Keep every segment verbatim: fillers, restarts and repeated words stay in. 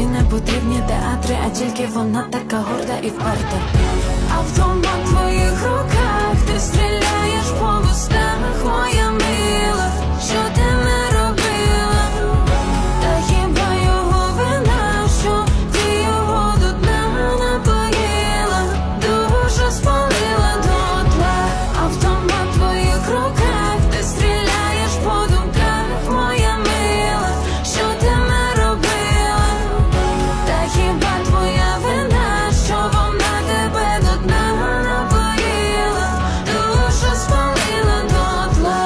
Тобі не потрібні театри, а тільки вона така горда і вперта. Автомат в твоїх руках, ти стріляєш по вустах, моя мила, що ти не робила? Та хіба його вина, що ти його до дна напоїла, душу спалила дотла. Автомат в твоїх руках, ти стріляєш по думках, моя мила, що ти не робила? Та хіба твоя вина, що вона тебе до дна напоїла, душу спалила дотла.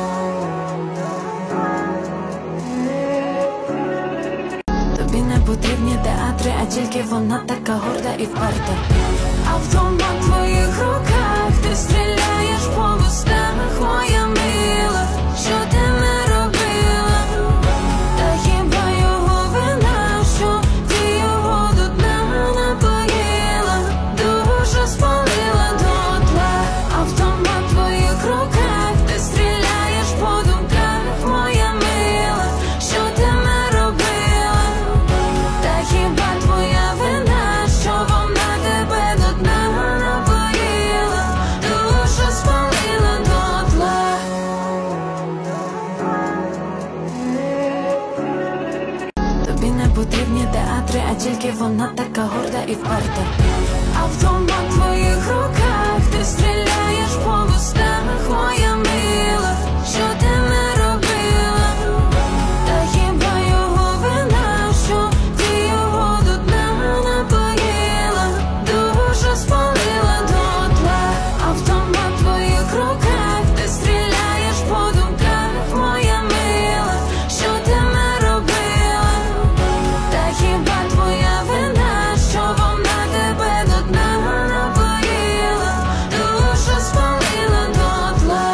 Тобі не потрібні театри, а тільки вона така горда і вперта. Автомат в твоїх руках, ти стріляєш по вустах, моя мила, що ти не робила? Та хіба його вина, що ти його до дна напоїла, душу спалила дотла. Автомат в твоїх руках, ти стріляєш по думках, моя мила, що ти не робила? Та хіба твоя вина, що вона тебе до дна напоїла, душу спалила дотла. Тобі не потрібні театри, а тільки вона така горда і вперта. Автомат в твоїх руках, ти стріляєш по вустах, моя мила, що ти не робила? Та хіба його вина, що ти його до дна напоїла, душу спалила дотла. Автомат в твоїх руках, ти стріляєш по думках, моя мила, що ти не робила? Та хіба твоя вина, що вона тебе до дна напоїла, душу спалила дотла.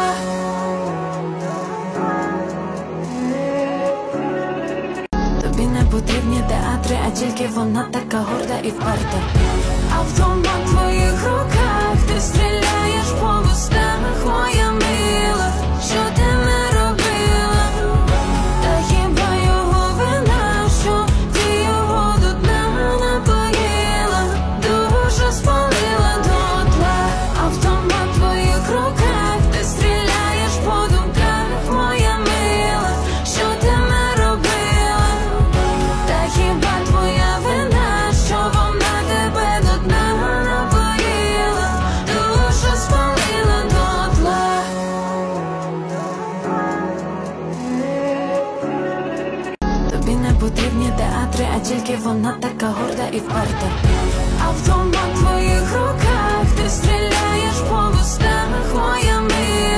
Тобі не потрібні театри, а тільки вона така горда і вперта. Автомат в твоїх руках, ти стріляєш по вустах, моя мила, що ти не робила? Та хіба його вина, що ти його до дна напоїла, душу спалила дотла. Автомат в твоїх руках, ти стріляєш по думках, моя мила, що ти не робила? Та хіба твоя вина, що вона тебе до дна напоїла, душу спалила дотла. Тобі не потрібні театри, а тільки вона така горда і вперта. Автомат в твоїх руках, ти стріляєш по вустах, моя мила,